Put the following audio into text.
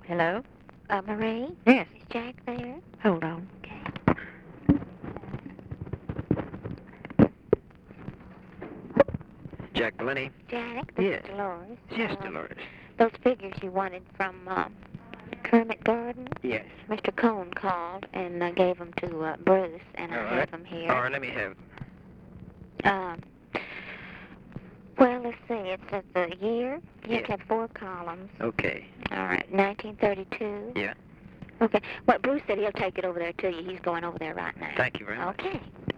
Hello? Marie? Yes. Is Jack there? Hold on. Jack Blenny? Jack, this Yes. is Dolores. Yes, Dolores. Those figures you wanted from Kermit Garden? Yes. Mr. Cone called and gave them to Bruce, and I have them here. All right, let me have Well, let's see. It's the year. You Yes. have 4 columns. Okay. All right, 1932. Yeah. Okay. Well, Bruce said he'll take it over there to you. He's going over there right now. Thank you very much. Okay.